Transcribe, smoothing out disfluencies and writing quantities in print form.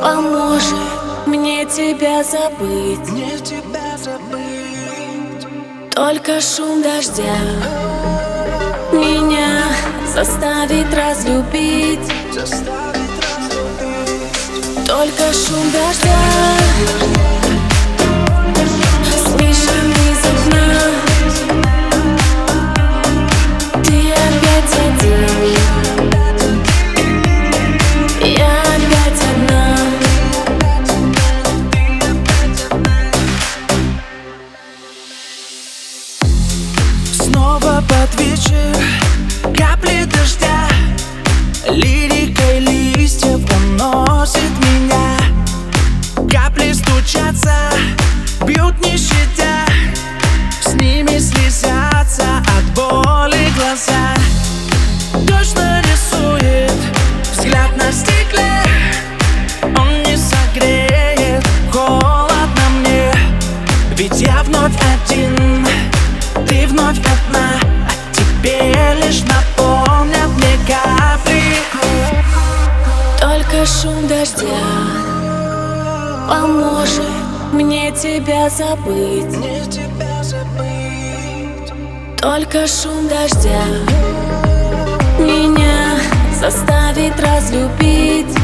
поможет мне тебя забыть. Только шум дождя меня заставит разлюбить. Только шум дождя слышен из окна. Ты опять один, я опять одна. Снова под вечер капли дождя, лирикой листьев уносит меня. Капли стучатся, бьют не щадя, с ними слезятся от боли глаза. Дождь нарисует взгляд на стекле, он не согреет, холодно мне. Ведь я вновь один, ты вновь одна, а тебе лишь напомнят мне капли. Только шум дождя поможет мне тебя забыть. Только шум дождя меня заставит разлюбить.